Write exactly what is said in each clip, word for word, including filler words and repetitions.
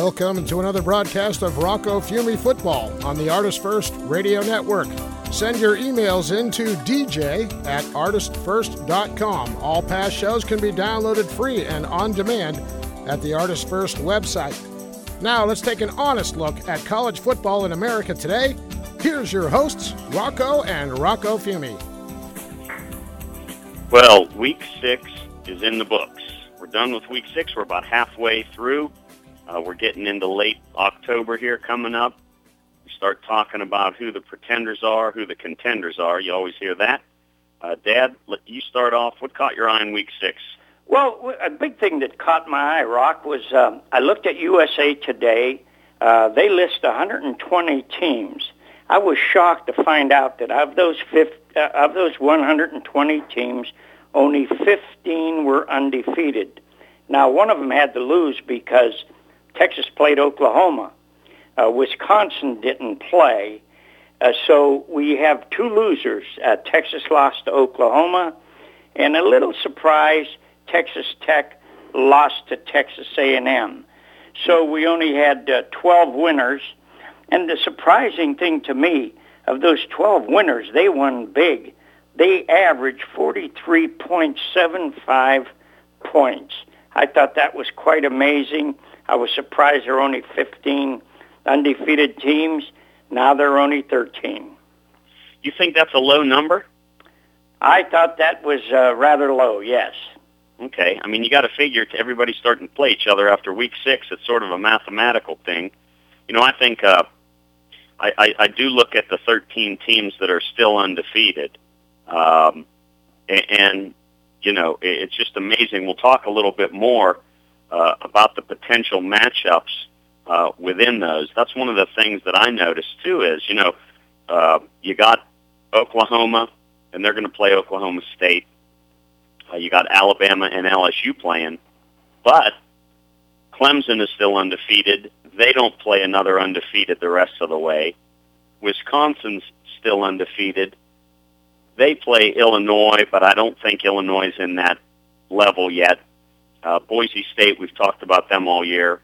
Welcome to another broadcast of Rocco Fiume Football on the Artist First Radio Network. Send your emails in to d j at artist first dot com. All past shows can be downloaded free and on demand at the Artist First website. Now let's take an honest look at college football in America today. Here's your hosts, Rocco and Rocco Fiume. Well, week six is in the books. We're done with week six. We're about halfway through. Uh, we're getting into late October here coming up. We start talking about who the pretenders are, who the contenders are. You always hear that. Uh, Dad, let you start off. What caught your eye in week six? Well, a big thing that caught my eye, Rock, was um, I looked at U S A Today. Uh, they list one hundred twenty teams. I was shocked to find out that of those fifty, uh, of those one hundred twenty teams, only fifteen were undefeated. Now, one of them had to lose because Texas played Oklahoma. Uh, Wisconsin didn't play. Uh, so we have two losers. Uh, Texas lost to Oklahoma. And a little surprise, Texas Tech lost to Texas A and M. So we only had uh, twelve winners. And the surprising thing to me, of those twelve winners, they won big. They averaged forty-three point seven five points. I thought that was quite amazing. I was surprised there were only fifteen undefeated teams. Now there are only thirteen. You think that's a low number? I thought that was uh, rather low, yes. Okay. I mean, you got to figure to everybody starting to play each other after week six. It's sort of a mathematical thing. You know, I think uh, I, I, I do look at the thirteen teams that are still undefeated. Um, and, and, you know, it, it's just amazing. We'll talk a little bit more uh, about the potential matchups uh, within those. That's one of the things that I noticed, too, is, you know, uh, you got Oklahoma, and they're going to play Oklahoma State. Uh, you got Alabama and L S U playing. But Clemson is still undefeated. They don't play another undefeated the rest of the way. Wisconsin's still undefeated. They play Illinois, but I don't think Illinois is in that level yet. Uh, Boise State, we've talked about them all year.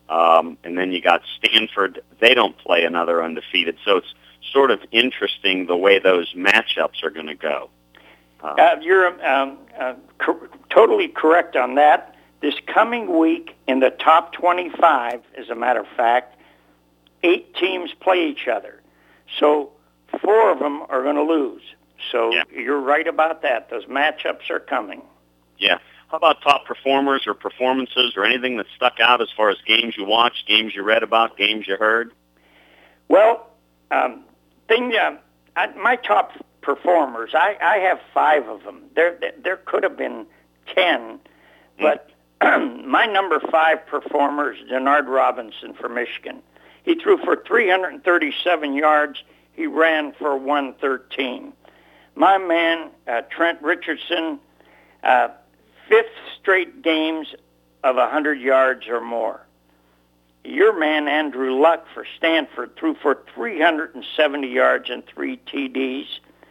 Um, and then you got Stanford. They don't play another undefeated. So it's sort of interesting the way those matchups are going to go. Uh, uh, you're um, uh, co- totally correct on that. This coming week in the top twenty-five, as a matter of fact, eight teams play each other. So four of them are going to lose. So yeah. You're right about that. Those matchups are coming. Yeah. How about top performers or performances or anything that stuck out as far as games you watched, games you read about, games you heard? Well, um, thing, uh, I, my top performers, I, I have five of them. There, there could have been ten, but mm. my number five performer is Denard Robinson from Michigan. He threw for three hundred thirty-seven yards. He ran for one thirteen. My man, uh, Trent Richardson, uh, fifth straight games of one hundred yards or more. Your man, Andrew Luck for Stanford, threw for three hundred seventy yards and three T Ds.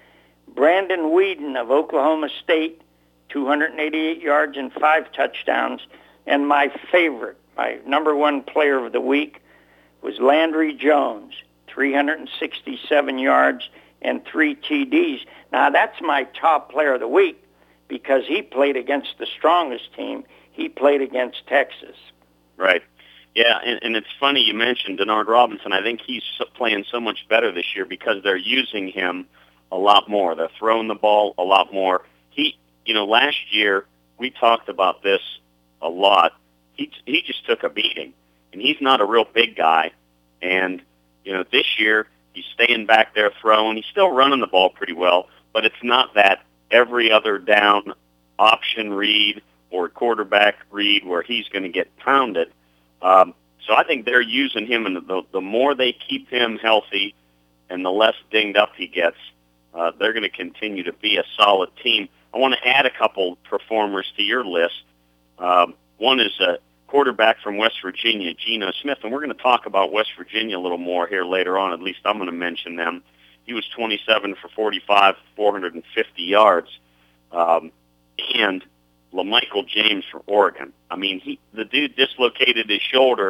Brandon Whedon of Oklahoma State, two hundred eighty-eight yards and five touchdowns. And my favorite, my number one player of the week, was Landry Jones, three hundred sixty-seven yards and three T Ds. Now, that's my top player of the week because he played against the strongest team. He played against Texas. Right. Yeah, and, and it's funny you mentioned Denard Robinson. I think he's playing so much better this year because they're using him a lot more. They're throwing the ball a lot more. He, you know, last year we talked about this a lot. He he just took a beating, and he's not a real big guy. And you know, this year he's staying back there throwing. He's still running the ball pretty well, but it's not that every other down option read or quarterback read where he's going to get pounded. Um, so I think they're using him, and the, the more they keep him healthy and the less dinged up he gets, uh, they're going to continue to be a solid team. I want to add a couple performers to your list. Um, one is a quarterback from West Virginia, Geno Smith, and we're going to talk about West Virginia a little more here later on. At least I'm going to mention them. He was twenty-seven for forty-five, four hundred fifty yards. Um, and LaMichael James from Oregon. I mean, he the dude dislocated his shoulder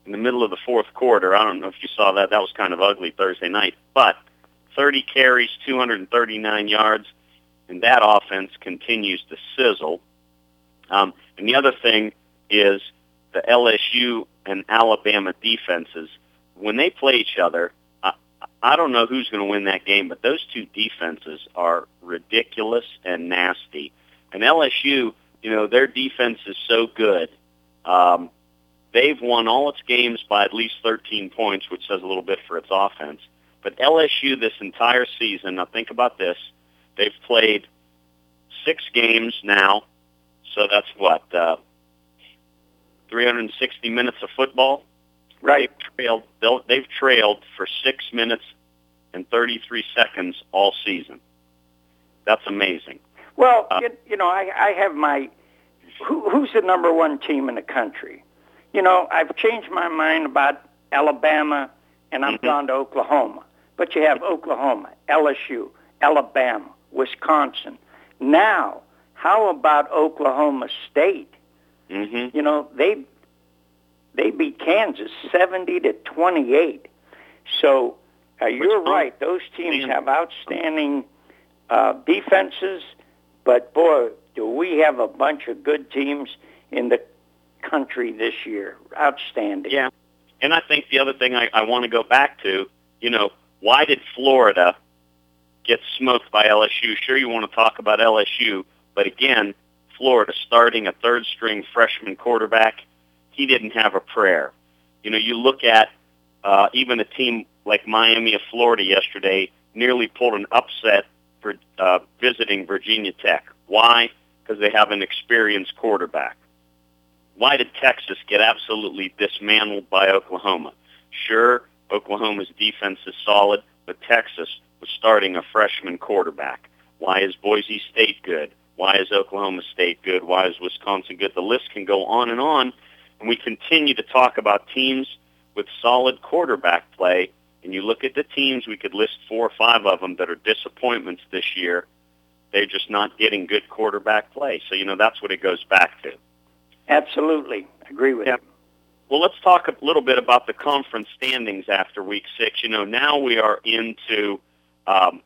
in the middle of the fourth quarter. I don't know if you saw that. That was kind of ugly Thursday night. But thirty carries, two hundred thirty-nine yards, and that offense continues to sizzle. Um, and the other thing is the L S U and Alabama defenses, when they play each other, I, I don't know who's going to win that game, but those two defenses are ridiculous and nasty. And L S U, you know, their defense is so good. Um, they've won all its games by at least thirteen points, which says a little bit for its offense. But L S U this entire season, now think about this, they've played six games now, so that's what, uh, three hundred sixty minutes of football? Right. They've trailed, they've trailed for six minutes and thirty-three seconds all season. That's amazing. Well, uh, you, you know, I, I have my, who, who's the number one team in the country? You know, I've changed my mind about Alabama, and I've mm-hmm. gone to Oklahoma. But you have Oklahoma, L S U, Alabama, Wisconsin. Now, how about Oklahoma State? Mm-hmm. You know, they they beat Kansas seventy to twenty-eight. So uh, you're right; those teams have outstanding uh, defenses. But boy, do we have a bunch of good teams in the country this year? Outstanding. Yeah, and I think the other thing I, I want to go back to, you know, why did Florida get smoked by L S U? Sure, you want to talk about L S U, but again, Florida starting a third-string freshman quarterback, he didn't have a prayer. You know, you look at uh, even a team like Miami of Florida yesterday nearly pulled an upset for uh, visiting Virginia Tech. Why? Because they have an experienced quarterback. Why did Texas get absolutely dismantled by Oklahoma? Sure, Oklahoma's defense is solid, but Texas was starting a freshman quarterback. Why is Boise State good? Why is Oklahoma State good? Why is Wisconsin good? The list can go on and on, and we continue to talk about teams with solid quarterback play, and you look at the teams, we could list four or five of them that are disappointments this year. They're just not getting good quarterback play. So, you know, that's what it goes back to. Absolutely. I agree with yeah. you. Well, let's talk a little bit about the conference standings after week six. You know, now we are into um,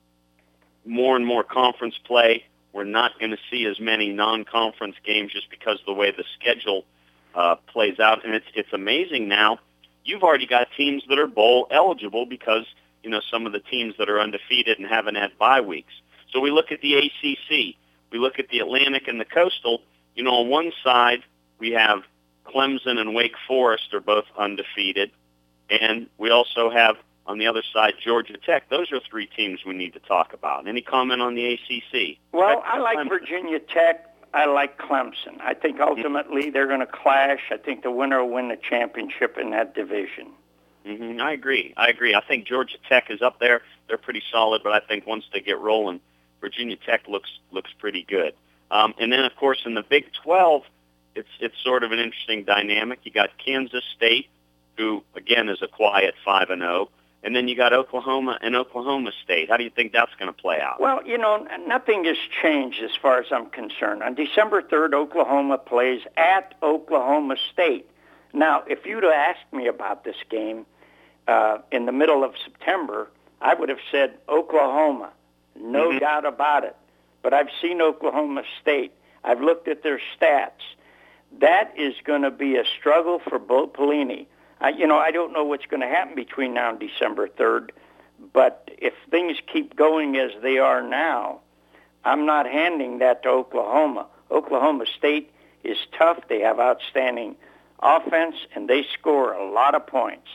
more and more conference play. We're not going to see as many non-conference games just because of the way the schedule uh, plays out. And it's it's amazing now. You've already got teams that are bowl eligible because, you know, some of the teams that are undefeated and haven't had bye weeks. So we look at the A C C. We look at the Atlantic and the Coastal. You know, on one side, we have Clemson and Wake Forest are both undefeated. And we also have, on the other side, Georgia Tech. Those are three teams we need to talk about. Any comment on the A C C? Well, I like Clemson. Virginia Tech. I like Clemson. I think ultimately they're going to clash. I think the winner will win the championship in that division. Mm-hmm. I agree. I agree. I think Georgia Tech is up there. They're pretty solid, but I think once they get rolling, Virginia Tech looks looks pretty good. Um, and then, of course, in the Big twelve, it's it's sort of an interesting dynamic. You got Kansas State, who, again, is a quiet five and oh. And then you got Oklahoma and Oklahoma State. How do you think that's going to play out? Well, you know, nothing has changed as far as I'm concerned. On December third, Oklahoma plays at Oklahoma State. Now, if you'd have asked me about this game uh, in the middle of September, I would have said Oklahoma, no mm-hmm. doubt about it. But I've seen Oklahoma State. I've looked at their stats. That is going to be a struggle for Bo Pelini. I, you know, I don't know what's going to happen between now and December third, but if things keep going as they are now, I'm not handing that to Oklahoma. Oklahoma State is tough. They have outstanding offense, and they score a lot of points.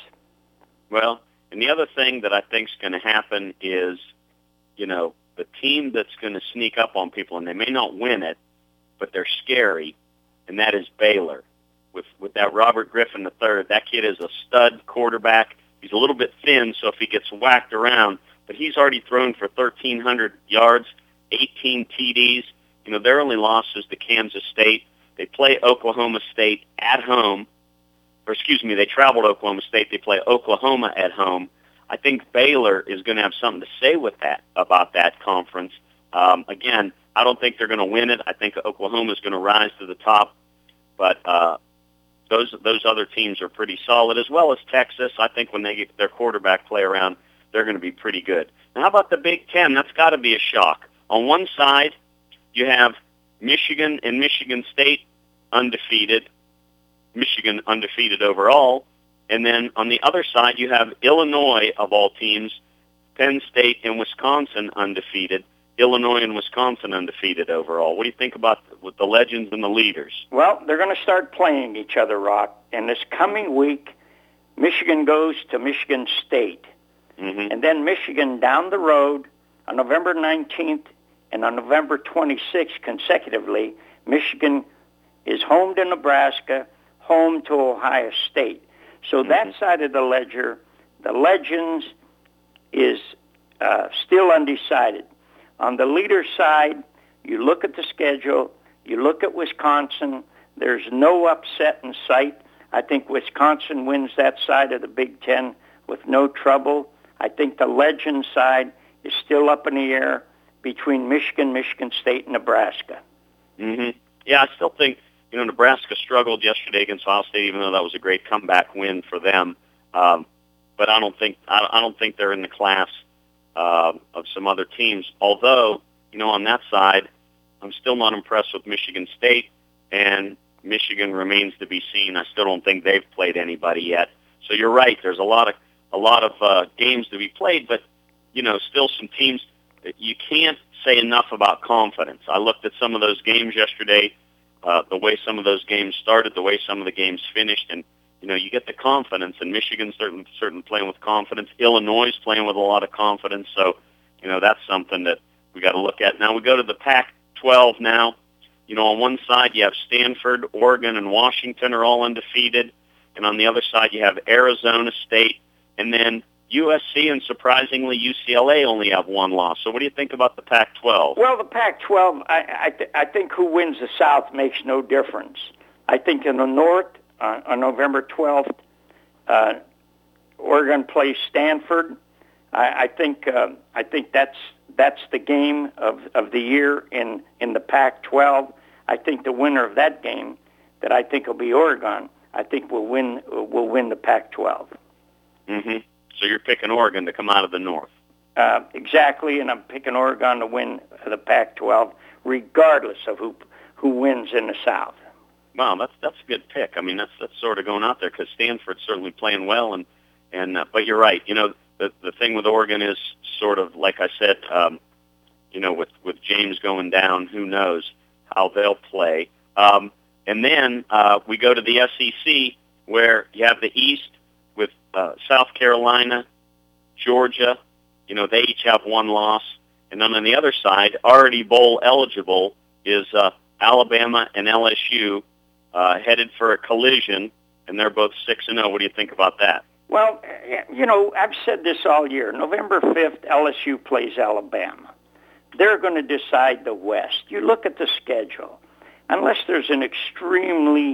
Well, and the other thing that I think is going to happen is, you know, the team that's going to sneak up on people, and they may not win it, but they're scary, and that is Baylor. With with that Robert Griffin the third, that kid is a stud quarterback. He's a little bit thin, so if he gets whacked around, but he's already thrown for thirteen hundred yards, eighteen T Ds. You know, their only loss is to Kansas State. They play Oklahoma State at home, or excuse me, they travel to Oklahoma State. They play Oklahoma at home. I think Baylor is going to have something to say with that about that conference. Um, again, I don't think they're going to win it. I think Oklahoma is going to rise to the top, but uh, those those other teams are pretty solid, as well as Texas. I think when they get their quarterback play around, they're going to be pretty good. Now, how about the Big Ten? That's got to be a shock. On one side, you have Michigan and Michigan State undefeated, Michigan undefeated overall, and then on the other side, you have Illinois, of all teams, Penn State and Wisconsin undefeated, Illinois and Wisconsin undefeated overall. What do you think about with the legends and the leaders? Well, they're going to start playing each other, Rock, and this coming week, Michigan goes to Michigan State. Mm-hmm. And then Michigan down the road on November nineteenth and on November twenty-sixth consecutively, Michigan is home to Nebraska, home to Ohio State. So mm-hmm. that side of the ledger, the Legends, is uh, still undecided. On the leader side, you look at the schedule, you look at Wisconsin, there's no upset in sight. I think Wisconsin wins that side of the Big Ten with no trouble. I think the Legend side is still up in the air between Michigan, Michigan State, and Nebraska. Mm-hmm. Yeah, I still think, you know, Nebraska struggled yesterday against Ohio State, even though that was a great comeback win for them. Um, but I don't think I, I don't think they're in the class uh, of some other teams. Although, you know, on that side, I'm still not impressed with Michigan State, and Michigan remains to be seen. I still don't think they've played anybody yet. So you're right. There's a lot of a lot of uh, games to be played, but you know, still some teams. You can't say enough about confidence. I looked at some of those games yesterday, uh, the way some of those games started, the way some of the games finished, and you know, you get the confidence. And Michigan's certain certain playing with confidence. Illinois is playing with a lot of confidence. So, you know, that's something that we got to look at. Now we go to the Pac twelve now. You know, on one side you have Stanford, Oregon, and Washington are all undefeated, and on the other side you have Arizona State, and then U S C and, surprisingly, U C L A only have one loss. So what do you think about the Pac twelve? Well, the Pac twelve, I, I, th- I think who wins the South makes no difference. I think in the North, uh, on November twelfth, uh, Oregon plays Stanford. I, I think uh, I think that's that's the game of, of the year in, in the Pac twelve. I think the winner of that game, that I think will be Oregon, I think will win will win the Pac twelve. Mm-hmm. So you're picking Oregon to come out of the North. Uh, exactly, and I'm picking Oregon to win the Pac twelve, regardless of who who wins in the South. Wow, that's that's a good pick. I mean, that's that's sort of going out there because Stanford's certainly playing well, and and uh, but you're right. You know, the the thing with Oregon is sort of like I said. Um, you know, with with James going down, who knows how they'll play. Um, and then uh, we go to the S E C, where you have the East with uh, South Carolina, Georgia. You know, they each have one loss. And then on the other side, already bowl eligible is uh, Alabama and L S U uh, headed for a collision, and they're both six and oh. What do you think about that? Well, you know, I've said this all year. November fifth, L S U plays Alabama. They're going to decide the West. You look at the schedule. Unless there's an extremely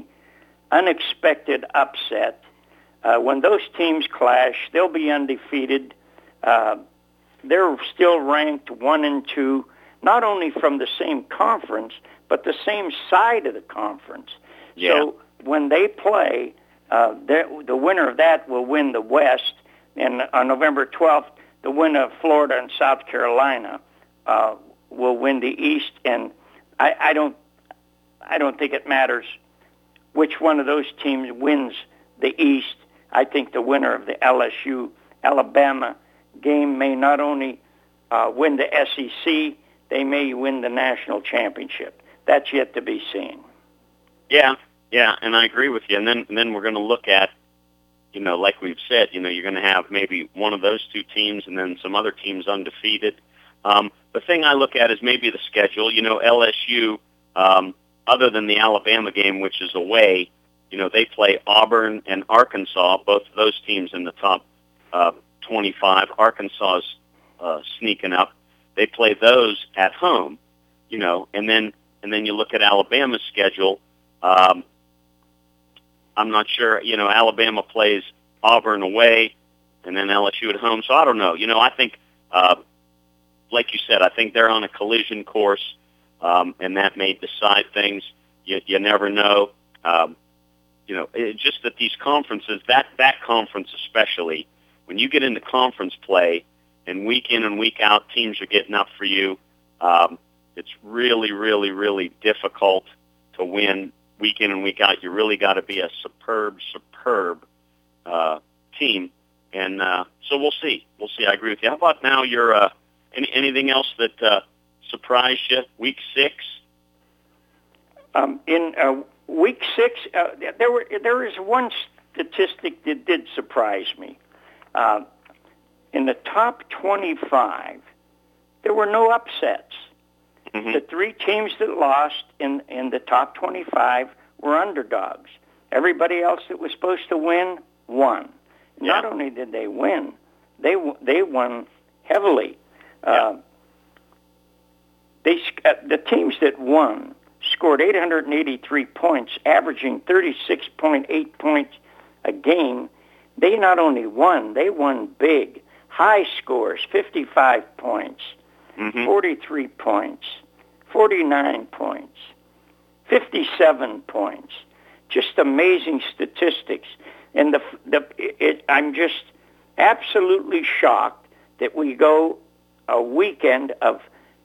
unexpected upset, uh, when those teams clash, they'll be undefeated. Uh, they're still ranked one and two, not only from the same conference, but the same side of the conference. Yeah. So when they play, uh, the winner of that will win the West. And on November twelfth, the winner of Florida and South Carolina uh, will win the East. And I, I don't, I don't think it matters which one of those teams wins the East. I think the winner of the L S U Alabama game may not only uh, win the S E C, they may win the national championship. That's yet to be seen. Yeah, yeah, and I agree with you. And then, and then we're going to look at, you know, like we've said, you know, you're going to have maybe one of those two teams and then some other teams undefeated. Um, the thing I look at is maybe the schedule. You know, L S U, um, other than the Alabama game, which is away, you know, they play Auburn and Arkansas, both of those teams in the top uh, twenty-five. Arkansas is uh, sneaking up. They play those at home, you know, and then and then you look at Alabama's schedule. Um, I'm not sure, you know, Alabama plays Auburn away and then L S U at home. So I don't know. You know, I think, uh, like you said, I think they're on a collision course, um, and that may decide things. You, you never know. Um, you know, it, just that these conferences, that, that conference especially, when you get into conference play and week in and week out teams are getting up for you, um, it's really, really, really difficult to win week in and week out. You really got to be a superb, superb uh, team. And uh, so we'll see. We'll see. I agree with you. How about now your uh, any, anything else that uh, surprised you? Week six? Um, in uh, week six, uh, there were there is one statistic that did surprise me. Uh, in the top twenty-five, there were no upsets. Mm-hmm. The three teams that lost in, in the top twenty-five were underdogs. Everybody else that was supposed to win won. Yeah. Not only did they win, they they won heavily. Yeah. Uh, they uh, the teams that won scored eight hundred eighty-three points, averaging thirty-six point eight points a game. They not only won, they won big. High scores, fifty-five points, mm-hmm. forty-three points, forty-nine points, fifty-seven points. Just amazing statistics. And the, the it, I'm just absolutely shocked that we go a weekend of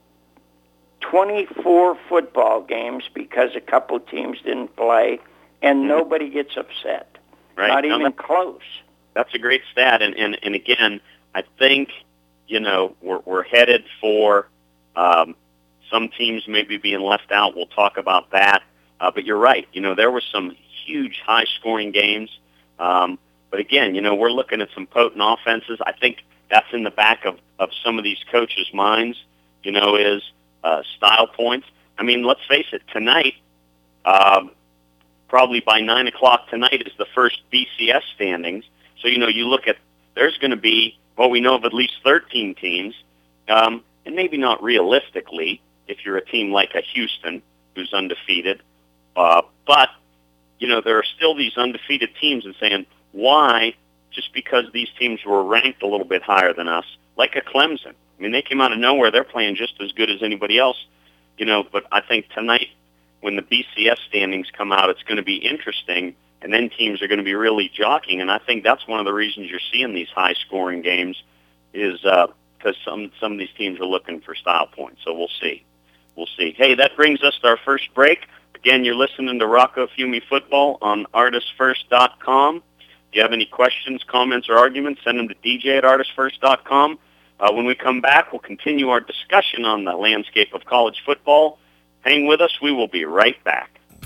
twenty-four football games because a couple teams didn't play, and mm-hmm. nobody gets upset. Right. Not no, even that, close. That's a great stat. And, and, and again, I think, you know, we're, we're headed for um, some teams maybe being left out. We'll talk about that. Uh, but you're right. You know, there were some huge high-scoring games. Um, but again, you know, we're looking at some potent offenses. I think that's in the back of, of some of these coaches' minds, you know, is uh, style points. I mean, let's face it, tonight, um, probably by nine o'clock tonight is the first B C S standings. So, you know, you look at, there's going to be, well, we know of at least thirteen teams, um, and maybe not realistically if you're a team like a Houston who's undefeated, uh, but you know, there are still these undefeated teams and saying, why, just because these teams were ranked a little bit higher than us, like a Clemson. I mean, they came out of nowhere. They're playing just as good as anybody else, you know, but I think tonight when the B C S standings come out, it's going to be interesting, and then teams are going to be really jockeying, and I think that's one of the reasons you're seeing these high-scoring games is uh, because some, some of these teams are looking for style points, so we'll see. We'll see. Hey, that brings us to our first break. Again, you're listening to Rocco Fiume Football on artist first dot com. If you have any questions, comments, or arguments, send them to d j at artist first dot com. Uh, when we come back, we'll continue our discussion on the landscape of college football. Hang with us. We will be right back.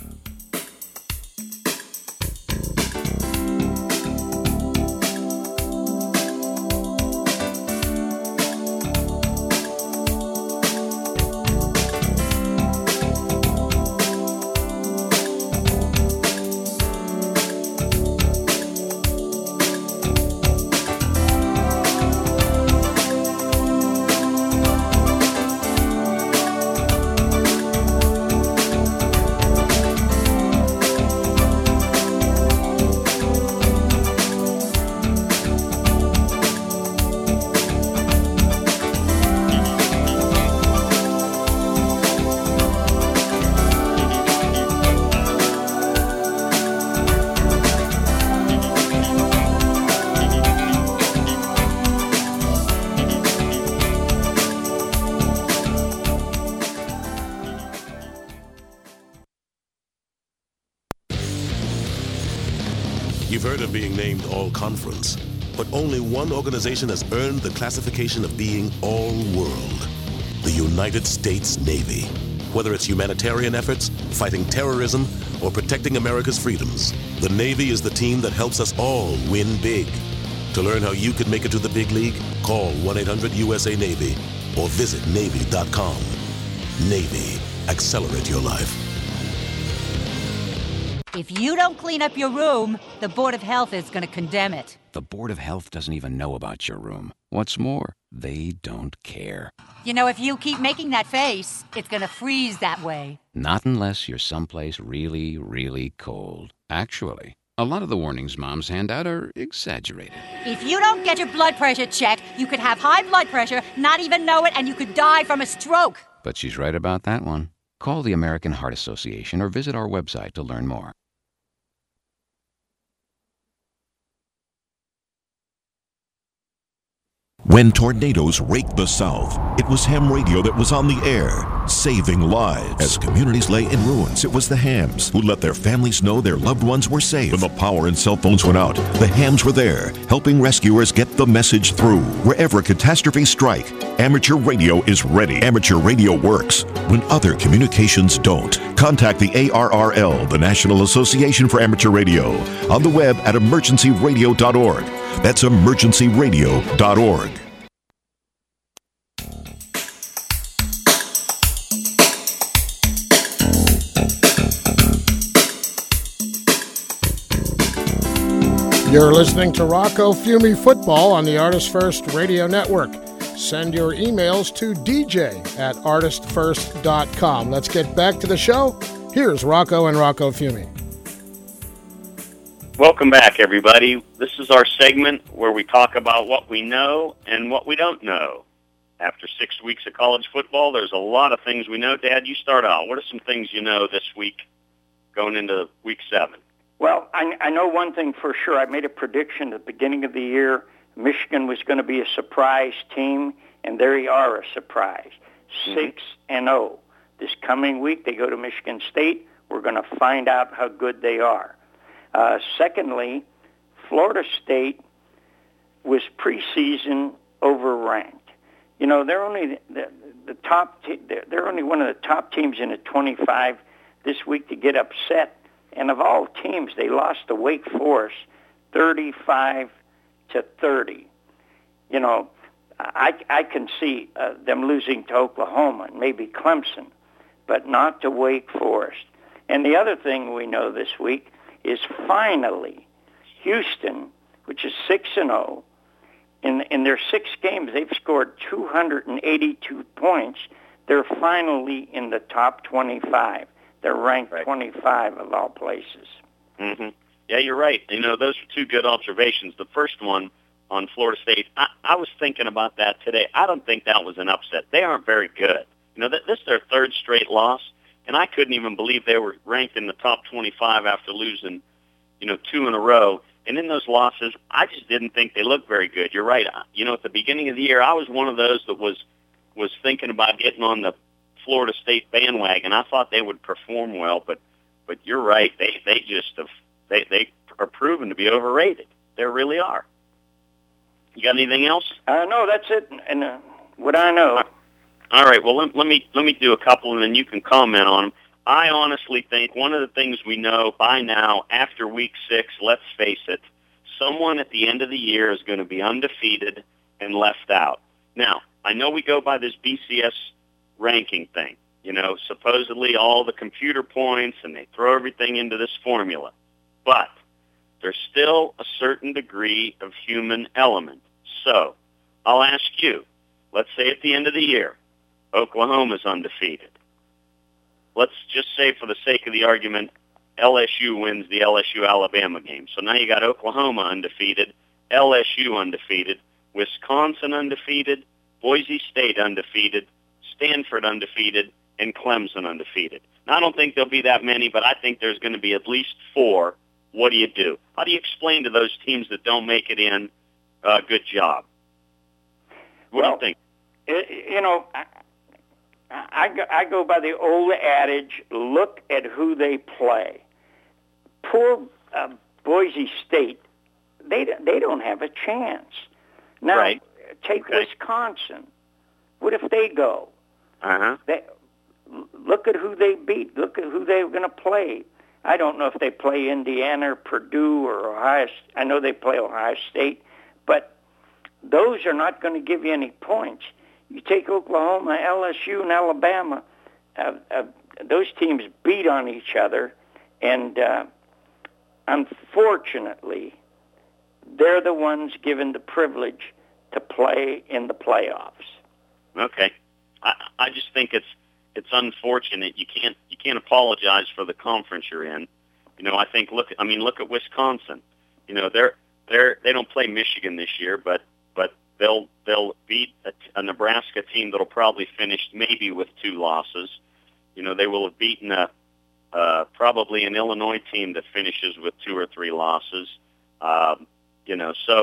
You've heard of being named All-Conference, but only one organization has earned the classification of being All-World: the United States Navy. Whether it's humanitarian efforts, fighting terrorism, or protecting America's freedoms, the Navy is the team that helps us all win big. To learn how you could make it to the big league, call one eight hundred U S A Navy or visit Navy dot com. Navy, accelerate your life. If you don't clean up your room, the Board of Health is going to condemn it. The Board of Health doesn't even know about your room. What's more, they don't care. You know, if you keep making that face, it's going to freeze that way. Not unless you're someplace really, really cold. Actually, a lot of the warnings moms hand out are exaggerated. If you don't get your blood pressure checked, you could have high blood pressure, not even know it, and you could die from a stroke. But she's right about that one. Call the American Heart Association or visit our website to learn more. When tornadoes raked the South, it was ham radio that was on the air, saving lives. As communities lay in ruins, it was the hams who let their families know their loved ones were safe. When the power and cell phones went out, the hams were there, helping rescuers get the message through. Wherever catastrophes strike, amateur radio is ready. Amateur radio works when other communications don't. Contact the A R R L, the National Association for Amateur Radio, on the web at emergency radio dot org. That's emergency radio dot org. You're listening to Rocco Fiume Football on the Artist First Radio Network. Send your emails to D J at artist first dot com. Let's get back to the show. Here's Rocco and Rocco Fiume. Welcome back, everybody. This is our segment where we talk about what we know and what we don't know. After six weeks of college football, there's a lot of things we know. Dad, you start out. What are some things you know this week going into week seven? Well, I, I know one thing for sure. I made a prediction at the beginning of the year. Michigan was going to be a surprise team, and there they are, a surprise. Mm-hmm. Six and oh. This coming week, they go to Michigan State. We're going to find out how good they are. Uh, secondly, Florida State was preseason overranked. You know, they're only the, the top. Te- they're, they're only one of the top teams in the twenty-five this week to get upset. And of all teams, they lost to Wake Forest, thirty-five to thirty. You know, I I can see uh, them losing to Oklahoma and maybe Clemson, but not to Wake Forest. And the other thing we know this week is finally Houston, which is six and zero, in in their six games they've scored two hundred eighty-two points. They're finally in the top twenty-five. They're ranked right. twenty-five of all places. Mm-hmm. Yeah, you're right. You know, those are two good observations. The first one on Florida State, I, I was thinking about that today. I don't think that was an upset. They aren't very good. You know, this is their third straight loss. And I couldn't even believe they were ranked in the top twenty-five after losing, you know, two in a row. And in those losses, I just didn't think they looked very good. You're right. You know, at the beginning of the year, I was one of those that was was thinking about getting on the Florida State bandwagon. I thought they would perform well, but but you're right. They they just have they they are proven to be overrated. They really are. You got anything else? Uh, no, that's it. And uh, what I know. All right, well, let, let me let me do a couple, and then you can comment on them. I honestly think one of the things we know by now, after week six, let's face it, someone at the end of the year is going to be undefeated and left out. Now, I know we go by this B C S ranking thing, you know, supposedly all the computer points, and they throw everything into this formula. But there's still a certain degree of human element. So I'll ask you, let's say at the end of the year, Oklahoma's undefeated. Let's just say, for the sake of the argument, L S U wins the L S U-Alabama game. So now you got Oklahoma undefeated, L S U undefeated, Wisconsin undefeated, Boise State undefeated, Stanford undefeated, and Clemson undefeated. Now, I don't think there'll be that many, but I think there's going to be at least four. What do you do? How do you explain to those teams that don't make it in, uh, good job? What well, do you think? It, you know, I, I, go, I go by the old adage, look at who they play. Poor uh, Boise State, they they don't have a chance. Now, right. take okay. Wisconsin. What if they go? Uh-huh. They, look at who they beat. Look at who they're going to play. I don't know if they play Indiana or Purdue or Ohio. I know they play Ohio State, but those are not going to give you any points. You take Oklahoma, L S U, and Alabama. Uh, uh, those teams beat on each other, and uh, unfortunately, they're the ones given the privilege to play in the playoffs. Okay, I, I just think it's it's unfortunate. You can't you can't apologize for the conference you're in. You know, I think look. I mean, look at Wisconsin. You know, they're they're they don't play Michigan this year, but but they'll they'll beat a, a Nebraska team that'll probably finish maybe with two losses. You know, they will have beaten a uh, probably an Illinois team that finishes with two or three losses. Um, you know, so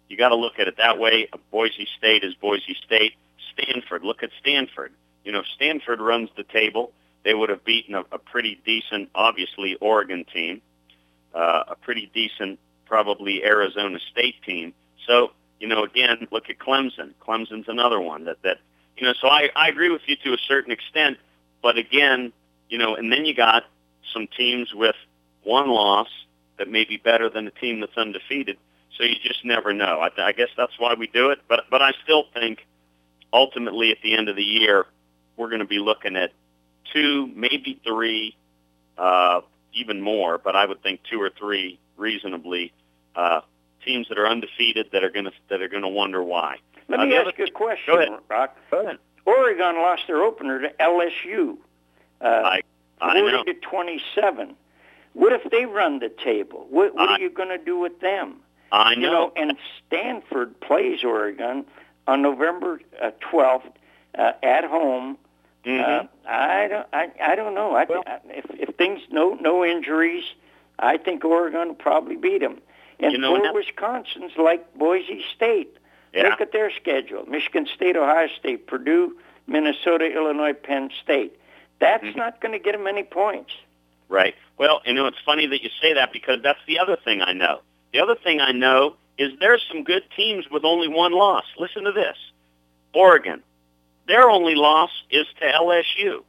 you got to look at it that way. Boise State is Boise State. Stanford, look at Stanford. You know, Stanford runs the table. They would have beaten a, a pretty decent, obviously, Oregon team, uh, a pretty decent, probably Arizona State team. So, you know, again, look at Clemson. Clemson's another one that, that you know, so I, I agree with you to a certain extent. But again, you know, and then you got some teams with one loss that may be better than a team that's undefeated. So you just never know. I, I guess that's why we do it. But but I still think ultimately at the end of the year, we're going to be looking at two, maybe three, uh, even more, but I would think two or three reasonably uh, teams that are undefeated that are going to that are going to wonder why. Let uh, me ask you a question, Go ahead. Rock. Go ahead. Oregon lost their opener to L S U, uh, I, I know. forty to twenty-seven. What if they run the table? What, what I, are you going to do with them? I know. You know, and Stanford plays Oregon on November uh, twelfth uh, at home. Mm-hmm. Uh, I don't. I, I don't know. I, Well, I, if, if things no no injuries, I think Oregon will probably beat them. And You know, poor now- Wisconsin's like Boise State. Yeah. Look at their schedule: Michigan State, Ohio State, Purdue, Minnesota, Illinois, Penn State. That's Mm-hmm. not going to get them any points. Right. Well, you know, it's funny that you say that because that's the other thing I know. The other thing I know is there's some good teams with only one loss. Listen to this. Oregon, their only loss is to L S U.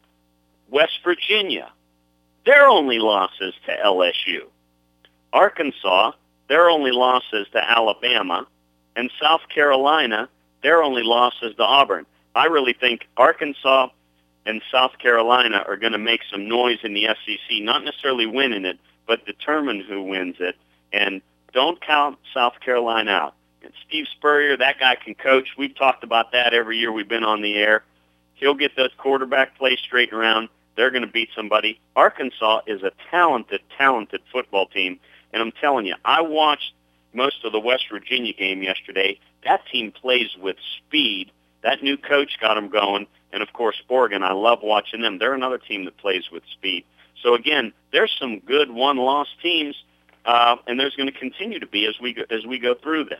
West Virginia, their only loss is to L S U. Arkansas, their only loss is to Alabama. And South Carolina, their only loss is to Auburn. I really think Arkansas and South Carolina are going to make some noise in the S E C, not necessarily winning it, but determine who wins it. And don't count South Carolina out. And Steve Spurrier, that guy can coach. We've talked about that every year we've been on the air. He'll get the quarterback play straight around. They're going to beat somebody. Arkansas is a talented, talented football team. And I'm telling you, I watched most of the West Virginia game yesterday. That team plays with speed. That new coach got them going. And, of course, Oregon, I love watching them. They're another team that plays with speed. So, again, there's some good one-loss teams, uh, and there's going to continue to be as we go, as we go through this.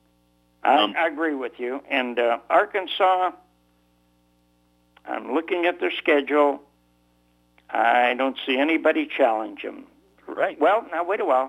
Um, I, I agree with you. And uh, Arkansas, I'm looking at their schedule. I don't see anybody challenge them. Right. Well, now, wait a while.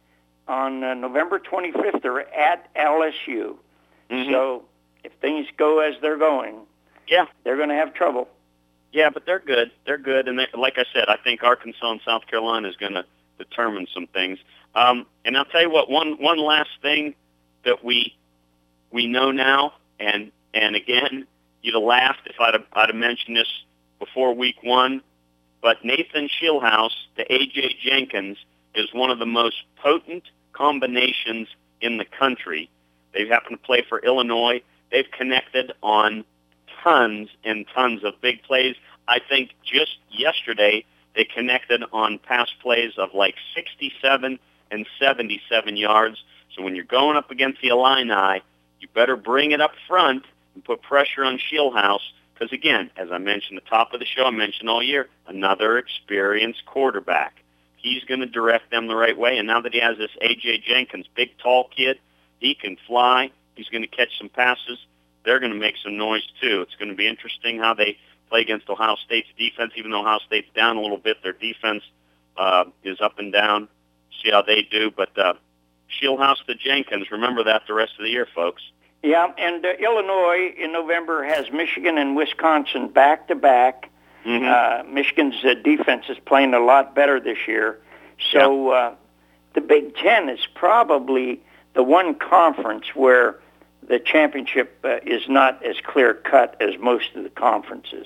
On uh, November twenty-fifth, they're at L S U. Mm-hmm. So if things go as they're going, yeah, they're going to have trouble. Yeah, but they're good. They're good. And they, like I said, I think Arkansas and South Carolina is going to determine some things. Um, and I'll tell you what, one one last thing that we we know now, and and again, you'd have laughed if I'd have, I'd have mentioned this before week one, but Nathan Schillhouse to A J Jenkins is one of the most potent combinations in the country. They happen to play for Illinois. They've connected on tons and tons of big plays. I think just yesterday they connected on pass plays of like sixty-seven and seventy-seven yards. So when you're going up against the Illini, you better bring it up front and put pressure on Schillhouse because, again, as I mentioned at the top of the show, I mentioned all year, another experienced quarterback. He's going to direct them the right way. And now that he has this A J Jenkins, big, tall kid, he can fly. He's going to catch some passes. They're going to make some noise, too. It's going to be interesting how they play against Ohio State's defense. Even though Ohio State's down a little bit, their defense uh, is up and down. See how they do. But uh, Schillhouse to Jenkins, remember that the rest of the year, folks. Yeah, and uh, Illinois in November has Michigan and Wisconsin back-to-back. Mm-hmm. Uh, Michigan's uh, defense is playing a lot better this year. So uh, the Big Ten is probably the one conference where the championship uh, is not as clear-cut as most of the conferences.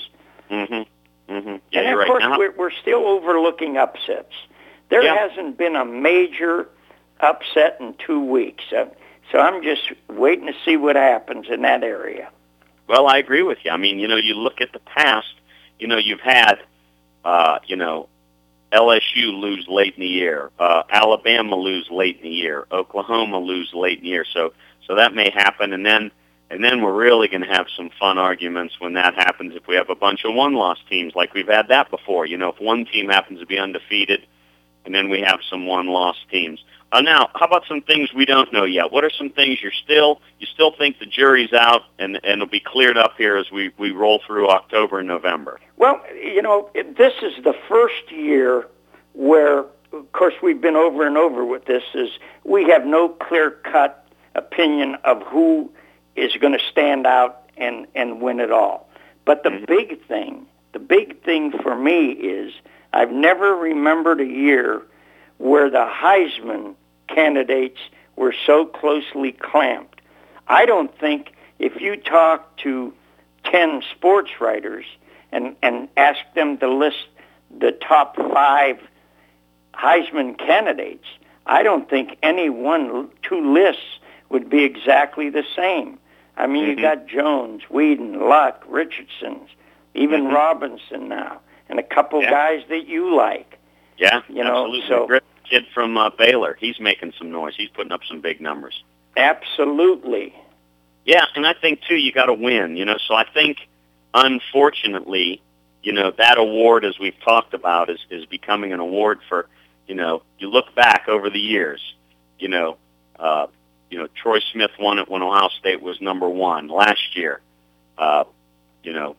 Mm-hmm. Mm-hmm. Yeah, and, you're of right. course, Now, we're, we're still overlooking upsets. There Yeah. hasn't been a major upset in two weeks. Uh, so I'm just waiting to see what happens in that area. Well, I agree with you. I mean, you know, you look at the past, you know, you've had, uh, you know, L S U lose late in the year, uh, Alabama lose late in the year, Oklahoma lose late in the year. So, so that may happen, and then, and then we're really going to have some fun arguments when that happens. If we have a bunch of one-loss teams, like we've had that before, you know, if one team happens to be undefeated, and then we have some one-loss teams. Uh, now, how about some things we don't know yet? What are some things you're still you still think the jury's out, and and it'll be cleared up here as we, we roll through October and November? Well, you know, it, this is the first year where, of course, we've been over and over with this, is we have no clear-cut opinion of who is going to stand out and, and win it all. But the mm-hmm. big thing, the big thing for me is I've never remembered a year where the Heisman candidates were so closely clamped. I don't think if you talk to ten sports writers and, and ask them to list the top five Heisman candidates, I don't think any one, two lists would be exactly the same. I mean, mm-hmm. you got Jones, Whedon, Luck, Richardson, even mm-hmm. Robinson now, and a couple yeah. guys that you like. Yeah, you know, absolutely. So, Great kid from uh, Baylor, he's making some noise. He's putting up some big numbers. Absolutely. Yeah, and I think, too, you got to win, you know. So I think, unfortunately, you know, that award, as we've talked about, is, is becoming an award for, you know, you look back over the years, you know, uh, you know, Troy Smith won it when Ohio State was number one last year. Uh, you know,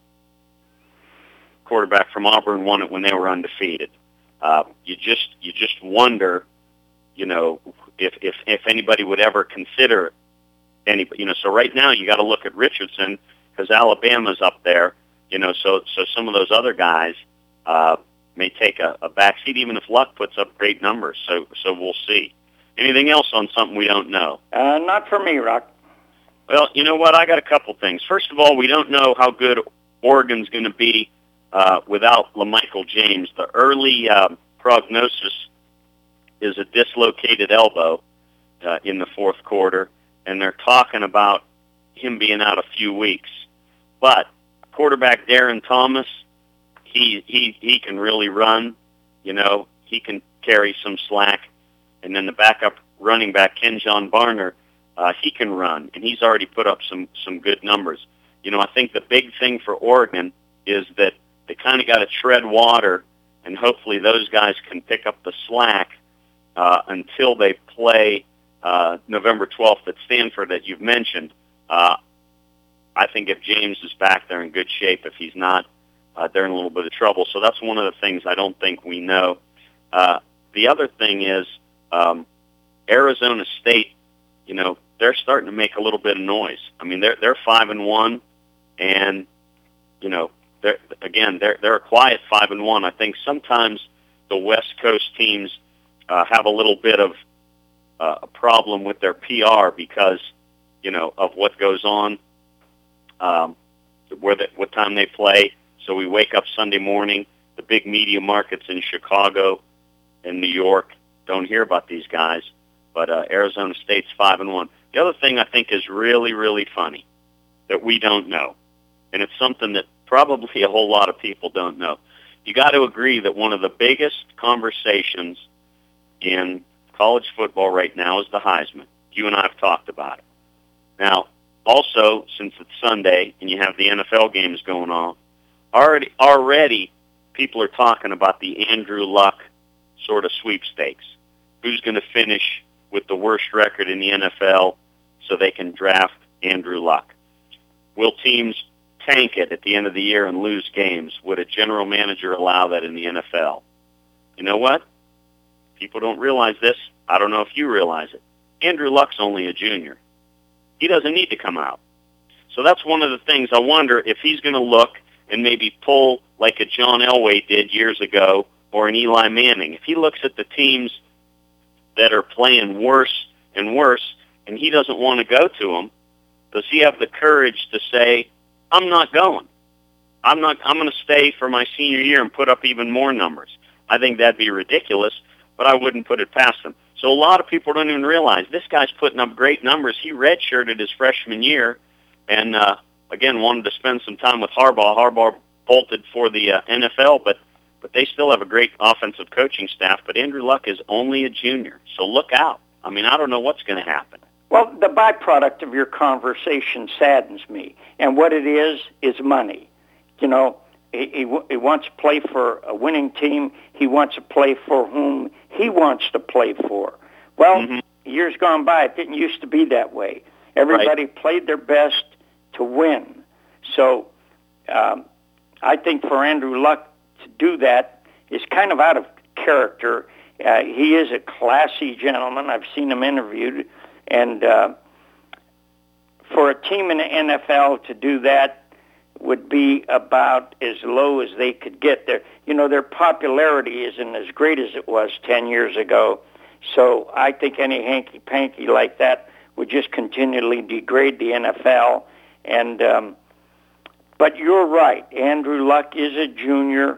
quarterback from Auburn won it when they were undefeated. Uh, you just you just wonder, you know, if if if anybody would ever consider any, you know. So right now you got to look at Richardson because Alabama's up there, you know. So so some of those other guys uh, may take a, a backseat, even if Luck puts up great numbers. So so we'll see. Anything else on something we don't know? Uh, not for me, Rock. Well, you know what? I got a couple things. First of all, we don't know how good Oregon's going to be uh, without LaMichael James. The early uh, prognosis is a dislocated elbow uh, in the fourth quarter, and they're talking about him being out a few weeks. But quarterback Darren Thomas, he he he can really run. You know, he can carry some slack. And then the backup running back, Kenjon Barner, uh, he can run, and he's already put up some, some good numbers. You know, I think the big thing for Oregon is that they kind of got to tread water, and hopefully those guys can pick up the slack uh, until they play uh, November twelfth at Stanford that you've mentioned. Uh, I think if James is back, they're in good shape. If he's not, uh, they're in a little bit of trouble. So that's one of the things I don't think we know. Uh, the other thing is, Um, Arizona State, you know, they're starting to make a little bit of noise. I mean, they're they're five and one, and you know, they're again they're they're a quiet five and one. I think sometimes the West Coast teams uh, have a little bit of uh, a problem with their P R because you know of what goes on, um, where the, what time they play. So we wake up Sunday morning, the big media markets in Chicago and New York don't hear about these guys, but uh, Arizona State's five and one. The other thing I think is really, really funny that we don't know, and it's something that probably a whole lot of people don't know. You got to agree that one of the biggest conversations in college football right now is the Heisman. You and I have talked about it. Now, also, since it's Sunday and you have the N F L games going on, already, already people are talking about the Andrew Luck sort of sweepstakes. Who's going to finish with the worst record in the N F L so they can draft Andrew Luck? Will teams tank it at the end of the year and lose games? Would a general manager allow that in the N F L? You know what? People don't realize this. I don't know if you realize it. Andrew Luck's only a junior. He doesn't need to come out. So that's one of the things. I wonder if he's going to look and maybe pull like a John Elway did years ago, or an Eli Manning. If he looks at the teams that are playing worse and worse, and he doesn't want to go to them, does he have the courage to say, I'm not going. I'm not. I'm going to stay for my senior year and put up even more numbers. I think that'd be ridiculous, but I wouldn't put it past him. So a lot of people don't even realize this guy's putting up great numbers. He redshirted his freshman year and, uh, again, wanted to spend some time with Harbaugh. Harbaugh bolted for the uh, N F L, but But they still have a great offensive coaching staff. But Andrew Luck is only a junior, so look out. I mean, I don't know what's going to happen. Well, the byproduct of your conversation saddens me. And what it is, is money. You know, he, he, he wants to play for a winning team. He wants to play for whom he wants to play for. Well, mm-hmm. years gone by, it didn't used to be that way. Everybody right. played their best to win. So um, I think for Andrew Luck to do that is kind of out of character. Uh, he is a classy gentleman. I've seen him interviewed. And uh, for a team in the N F L to do that would be about as low as they could get. Their, you know, their popularity isn't as great as it was ten years ago. So I think any hanky-panky like that would just continually degrade the N F L. And um, but you're right. Andrew Luck is a junior,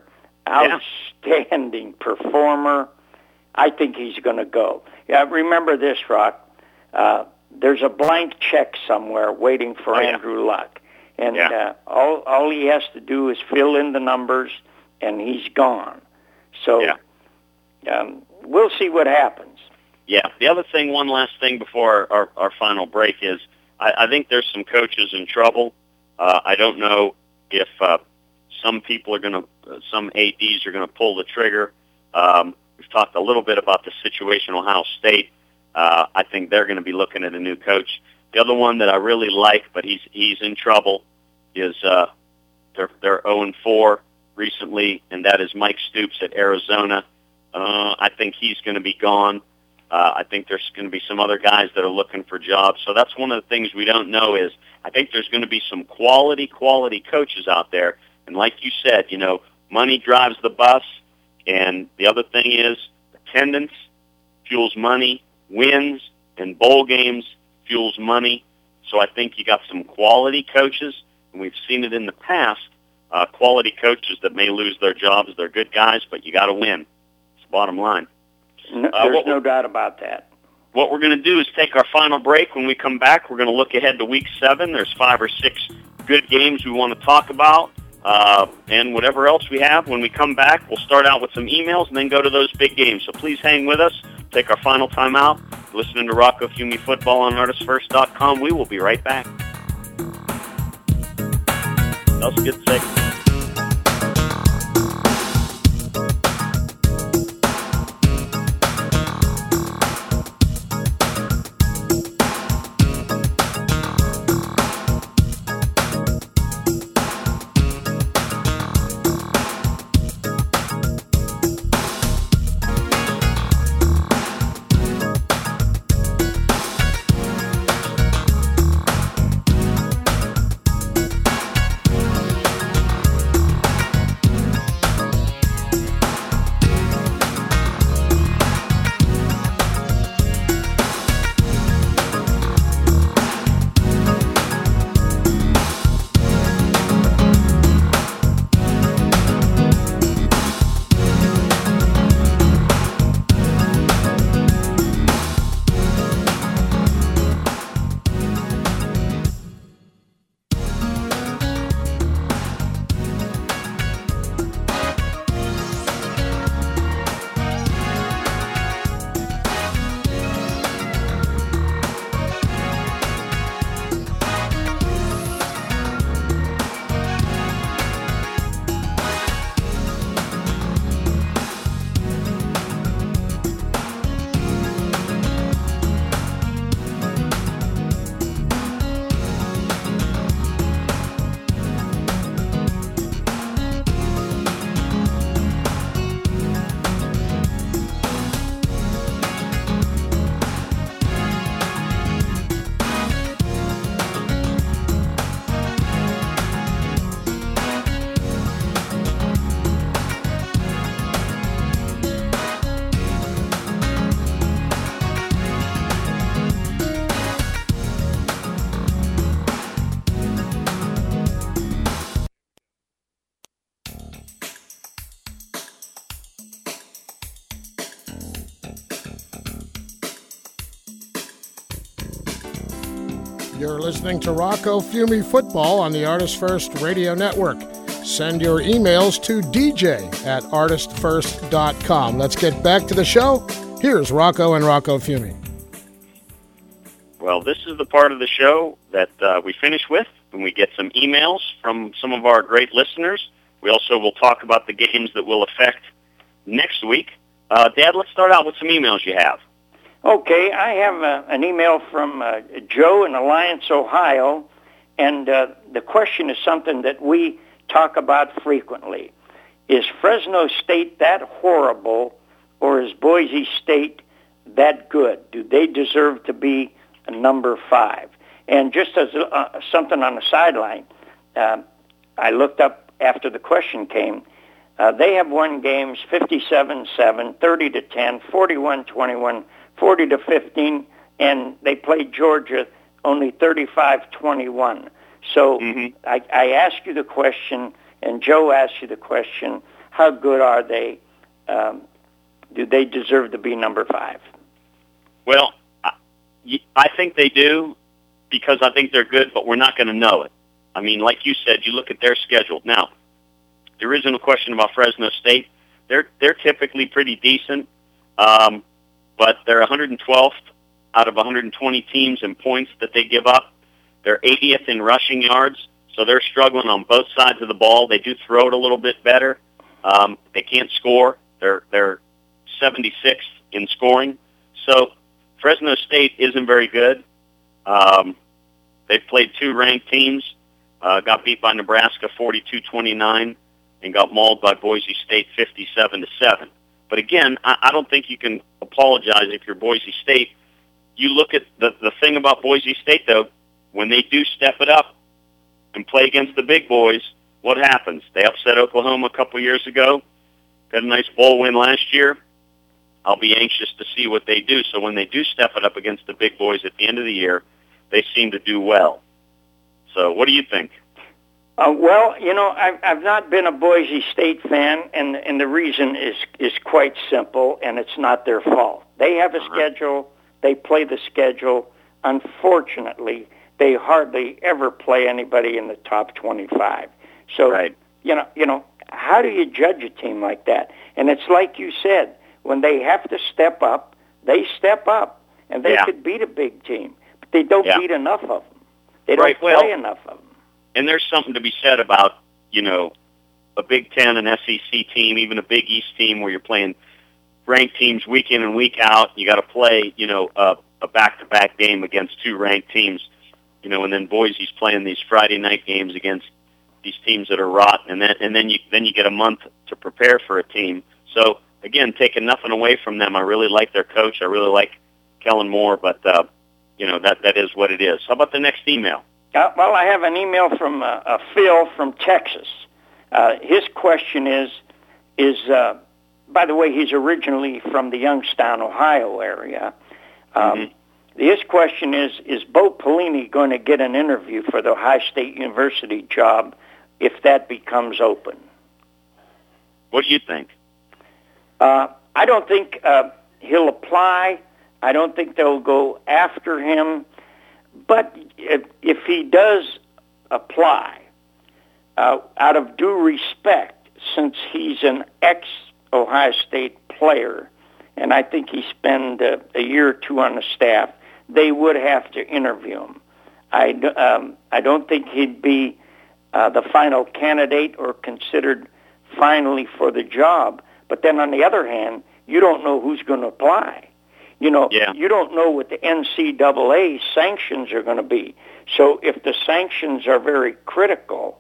outstanding yeah. performer. I think he's going to go. Yeah, remember this, Rock. Uh, there's a blank check somewhere waiting for oh, Andrew yeah. Luck. And yeah. uh, all all he has to do is fill in the numbers, and he's gone. So yeah. um, we'll see what happens. Yeah. The other thing, one last thing before our, our final break is I, I think there's some coaches in trouble. Uh, I don't know if uh, some people are going to, uh, some A Ds are going to pull the trigger. Um, we've talked a little bit about the situation at Ohio State. Uh, I think they're going to be looking at a new coach. The other one that I really like, but he's he's in trouble, is uh, they're they're zero and four recently, and that is Mike Stoops at Arizona. Uh, I think he's going to be gone. Uh, I think there's going to be some other guys that are looking for jobs. So that's one of the things we don't know is I think there's going to be some quality, quality coaches out there. And like you said, you know, money drives the bus. And the other thing is attendance fuels money, wins and bowl games fuels money. So I think you got some quality coaches, and we've seen it in the past, uh, quality coaches that may lose their jobs. They're good guys, but you got to win. It's the bottom line. No, uh, there's no doubt about that. What we're going to do is take our final break. When we come back, we're going to look ahead to week seven. There's five or six good games we want to talk about, uh, and whatever else we have. When we come back, we'll start out with some emails and then go to those big games. So please hang with us. Take our final time out. Listening to Rocco Fiume Football on Artist First dot com. We will be right back. Let's get sick. You're listening to Rocco Fiume Football on the Artist First Radio Network. Send your emails to D J at artist first dot com. Let's get back to the show. Here's Rocco and Rocco Fiume. Well, this is the part of the show that uh, we finish with when we get some emails from some of our great listeners. We also will talk about the games that will affect next week. Uh, Dad, let's start out with some emails you have. Okay, I have uh, an email from uh, Joe in Alliance, Ohio, and uh, the question is something that we talk about frequently. Is Fresno State that horrible, or is Boise State that good? Do they deserve to be a number five? And just as uh, something on the sideline, uh, I looked up after the question came. Uh, they have won games fifty-seven seven, thirty to ten, forty-one twenty-one, forty to fifteen, and they played Georgia only thirty-five twenty-one. So mm-hmm. I, I asked you the question, and Joe asked you the question, how good are they? Um, do they deserve to be number five? Well, I think they do because I think they're good, but we're not going to know it. I mean, like you said, you look at their schedule. Now, there isn't a question about Fresno State. They're they're typically pretty decent, um, but they're one hundred twelfth out of one hundred twenty teams in points that they give up. They're eightieth in rushing yards, so they're struggling on both sides of the ball. They do throw it a little bit better. Um, they can't score. They're they're seventy-sixth in scoring. So Fresno State isn't very good. Um, they've played two ranked teams, uh, got beat by Nebraska forty-two twenty-nine, and got mauled by Boise State fifty-seven to seven. But again, I, I don't think you can apologize if you're Boise State. You look at the, the thing about Boise State, though, when they do step it up and play against the big boys, what happens? They upset Oklahoma a couple years ago, got a nice bowl win last year. I'll be anxious to see what they do. So when they do step it up against the big boys at the end of the year, they seem to do well. So what do you think? Uh, well, you know, I've, I've not been a Boise State fan, and and the reason is is quite simple, and it's not their fault. They have a uh-huh. schedule. They play the schedule. Unfortunately, they hardly ever play anybody in the top twenty-five. So, right. you know, you know, how do you judge a team like that? And it's like you said, when they have to step up, they step up, and they yeah. could beat a big team, but they don't yeah. beat enough of them. They don't right. play well, enough of them. And there's something to be said about, you know, a Big Ten, an S E C team, even a Big East team where you're playing ranked teams week in and week out. You got to play, you know, a, a back-to-back game against two ranked teams, you know, and then Boise's playing these Friday night games against these teams that are rotten, and then and then you then you get a month to prepare for a team. So again, taking nothing away from them, I really like their coach. I really like Kellen Moore, but uh, you know that that is what it is. How about the next email? Uh, well, I have an email from uh, uh, Phil from Texas. Uh, his question is, is uh, by the way, he's originally from the Youngstown, Ohio area. Um, mm-hmm. His question is, is Bo Pelini going to get an interview for the Ohio State University job if that becomes open? What do you think? Uh, I don't think uh, he'll apply. I don't think they'll go after him. But if, if he does apply, uh, out of due respect, since he's an ex-Ohio State player, and I think he spent uh, a year or two on the staff, they would have to interview him. I, um, I don't think he'd be uh, the final candidate or considered finally for the job. But then on the other hand, you don't know who's going to apply. You know, yeah. you don't know what the N C double A sanctions are going to be. So if the sanctions are very critical,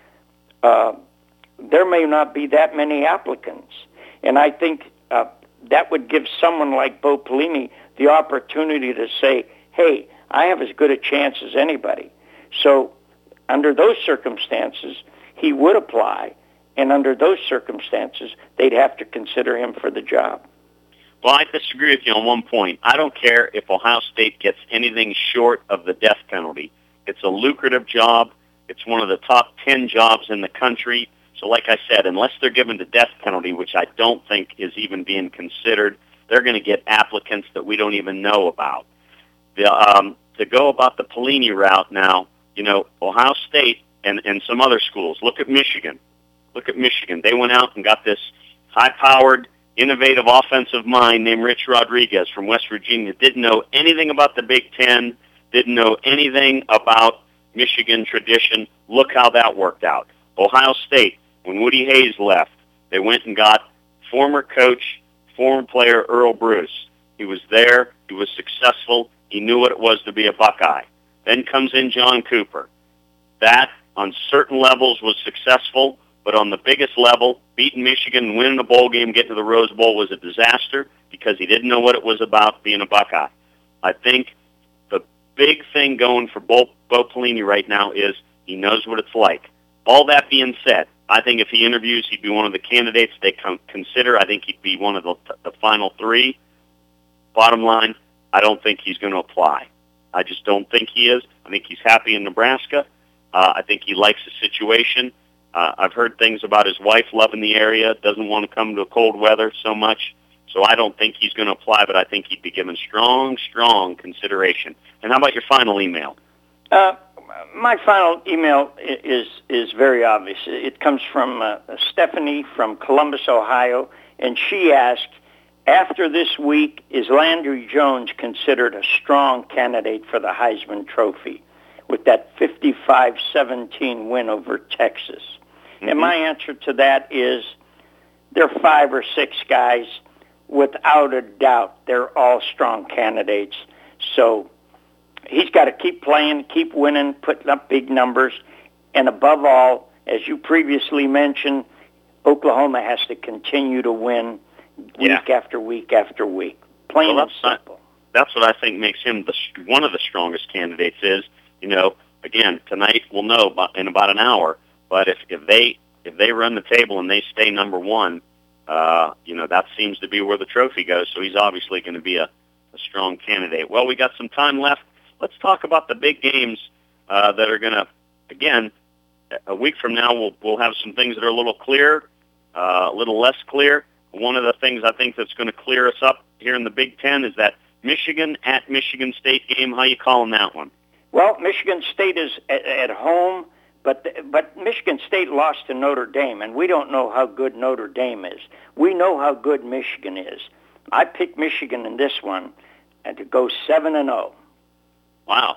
uh, there may not be that many applicants. And I think uh, that would give someone like Bo Pelini the opportunity to say, hey, I have as good a chance as anybody. So under those circumstances, he would apply, and under those circumstances, they'd have to consider him for the job. Well, I disagree with you on one point. I don't care if Ohio State gets anything short of the death penalty. It's a lucrative job. It's one of the top ten jobs in the country. So like I said, unless they're given the death penalty, which I don't think is even being considered, they're going to get applicants that we don't even know about. The, um, to go about the Pelini route now, you know, Ohio State and, and some other schools. Look at Michigan. Look at Michigan. They went out and got this high-powered, innovative offensive mind named Rich Rodriguez from West Virginia. Didn't know anything about the Big Ten, didn't know anything about Michigan tradition. Look how that worked out. Ohio State, when Woody Hayes left, they went and got former coach, former player Earl Bruce. He was there. He was successful. He knew what it was to be a Buckeye. Then comes in John Cooper. That, on certain levels, was successful, but on the biggest level, beating Michigan and winning a bowl game, getting to the Rose Bowl was a disaster because he didn't know what it was about being a Buckeye. I think the big thing going for Bo, Bo Pelini right now is he knows what it's like. All that being said, I think if he interviews, he'd be one of the candidates they con- consider. I think he'd be one of the, the final three. Bottom line, I don't think he's going to apply. I just don't think he is. I think he's happy in Nebraska. Uh, I think he likes the situation. Uh, I've heard things about his wife loving the area, doesn't want to come to cold weather so much. So I don't think he's going to apply, but I think he'd be given strong, strong consideration. And how about your final email? Uh, my final email is is very obvious. It comes from uh, Stephanie from Columbus, Ohio, and she asked, after this week, is Landry Jones considered a strong candidate for the Heisman Trophy with that fifty-five seventeen win over Texas? Mm-hmm. And my answer to that is there are five or six guys. Without a doubt, they're all strong candidates. So he's got to keep playing, keep winning, putting up big numbers. And above all, as you previously mentioned, Oklahoma has to continue to win week yeah. after week after week. Plain well, and simple. Not, that's what I think makes him the, one of the strongest candidates is, you know, again, tonight we'll know about, in about an hour, but if, if they if they run the table and they stay number one, uh, you know, that seems to be where the trophy goes, so he's obviously going to be a, a strong candidate. Well, we got some time left. Let's talk about the big games uh, that are going to, again, a week from now we'll, we'll have some things that are a little clear, uh, a little less clear. One of the things I think that's going to clear us up here in the Big Ten is that Michigan at Michigan State game. How you calling that one? Well, Michigan State is at, at home, but but Michigan State lost to Notre Dame, and we don't know how good Notre Dame is. We know how good Michigan is. I picked Michigan in this one, and to go seven and zero. Wow,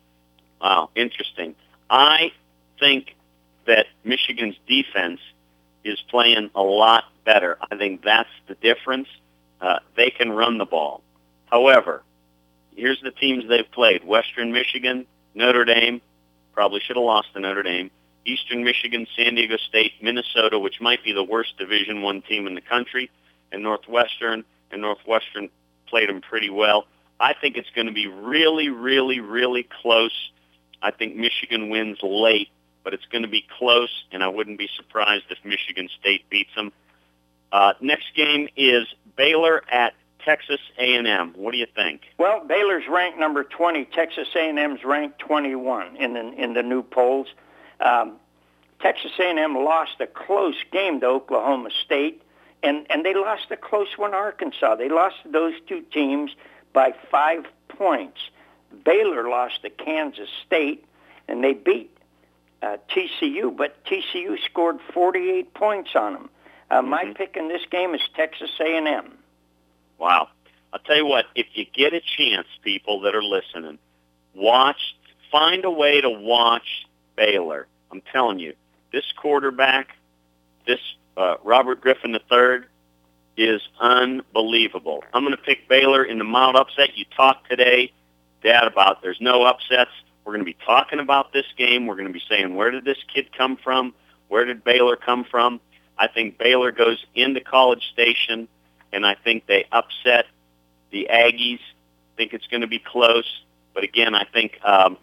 wow, interesting. I think that Michigan's defense is playing a lot better. I think that's the difference. Uh, they can run the ball. However, here's the teams they've played. Western Michigan, Notre Dame, probably should have lost to Notre Dame. Eastern Michigan, San Diego State, Minnesota, which might be the worst Division One team in the country, and Northwestern, and Northwestern played them pretty well. I think it's going to be really, really, really close. I think Michigan wins late, but it's going to be close, and I wouldn't be surprised if Michigan State beats them. Uh, next game is Baylor at Texas A and M. What do you think? Well, Baylor's ranked number twenty. Texas A and M's ranked twenty-one in the in the new polls. Um, Texas A and M lost a close game to Oklahoma State, and, and they lost a close one to Arkansas. They lost to those two teams by five points. Baylor lost to Kansas State, and they beat uh, T C U, but T C U scored forty-eight points on them. Uh, mm-hmm. My pick in this game is Texas A and M. Wow. I'll tell you what, if you get a chance, people that are listening, watch, find a way to watch Baylor. I'm telling you, this quarterback, this uh, Robert Griffin the third, is unbelievable. I'm going to pick Baylor in the mild upset. You talked today, Dad, about there's no upsets. We're going to be talking about this game. We're going to be saying, where did this kid come from? Where did Baylor come from? I think Baylor goes into College Station, and I think they upset the Aggies. I think it's going to be close. But, again, I think um,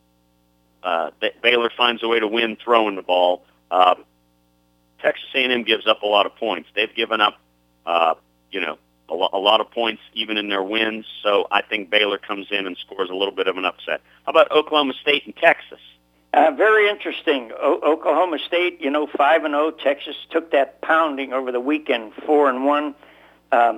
uh, that Baylor finds a way to win throwing the ball. Uh, Texas A and M gives up a lot of points. They've given up, uh, you know, a, lo- a lot of points even in their wins. So I think Baylor comes in and scores a little bit of an upset. How about Oklahoma State and Texas? Uh, very interesting. O- Oklahoma State, you know, five and zero. Texas took that pounding over the weekend, four and one. Um,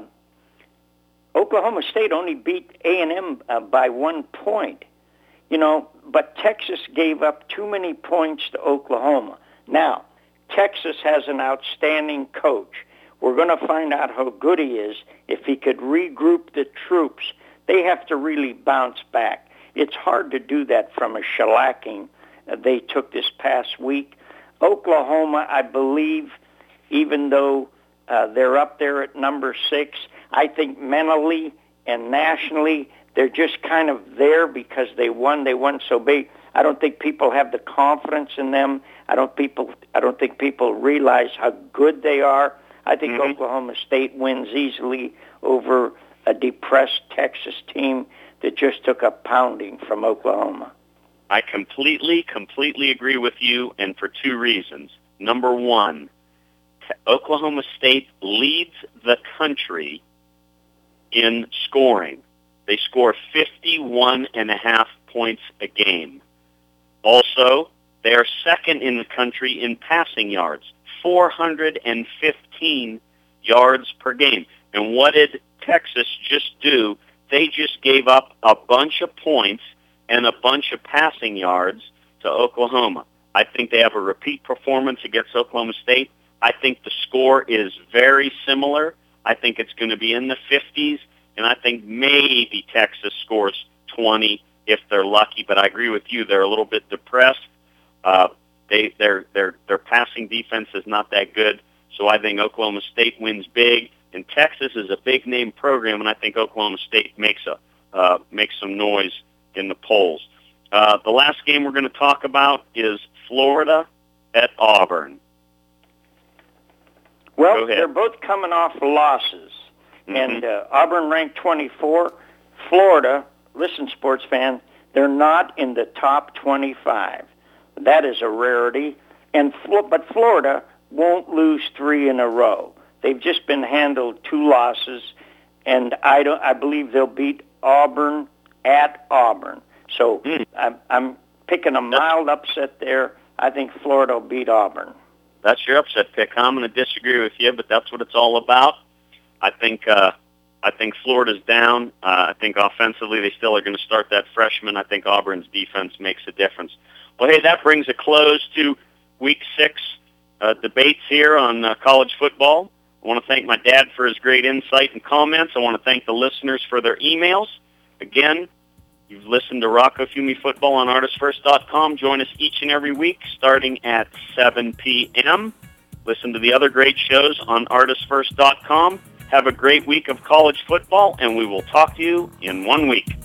Oklahoma State only beat A and M uh, by one point, you know, but Texas gave up too many points to Oklahoma. Now, Texas has an outstanding coach. We're going to find out how good he is if he could regroup the troops. They have to really bounce back. It's hard to do that from a shellacking they took this past week. Oklahoma, I believe, even though uh, they're up there at number six, I think mentally and nationally they're just kind of there because they won. They won so big. I don't think people have the confidence in them. I don't people. I don't think people realize how good they are. I think mm-hmm. Oklahoma State wins easily over a depressed Texas team that just took a pounding from Oklahoma. I completely, completely agree with you, and for two reasons. Number one, Oklahoma State leads the country in scoring. They score fifty-one and a half points a game. Also, they are second in the country in passing yards, four hundred fifteen yards per game. And what did Texas just do? They just gave up a bunch of points and a bunch of passing yards to Oklahoma. I think they have a repeat performance against Oklahoma State. I think the score is very similar. I think it's going to be in the fifties, and I think maybe Texas scores twenty if they're lucky. But I agree with you; they're a little bit depressed. Uh, they their their their passing defense is not that good, so I think Oklahoma State wins big. And Texas is a big name program, and I think Oklahoma State makes a uh, makes some noise in the polls. Uh, the last game we're going to talk about is Florida at Auburn. Well, they're both coming off losses, mm-hmm. and uh, Auburn ranked twenty-four. Florida, listen, sports fan, they're not in the top twenty-five. That is a rarity, and but Florida won't lose three in a row. They've just been handled two losses, and I don't. I believe they'll beat Auburn at Auburn. So mm. I'm, I'm picking a mild upset there. I think Florida will beat Auburn. That's your upset pick. I'm going to disagree with you, but that's what it's all about. I think uh, I think Florida's down. Uh, I think offensively they still are going to start that freshman. I think Auburn's defense makes a difference. Well, hey, that brings a close to Week Six uh, debates here on uh, college football. I want to thank my dad for his great insight and comments. I want to thank the listeners for their emails. Again, you've listened to Rocco Fiume Football on artist first dot com. Join us each and every week starting at seven p.m. Listen to the other great shows on artist first dot com. Have a great week of college football, and we will talk to you in one week.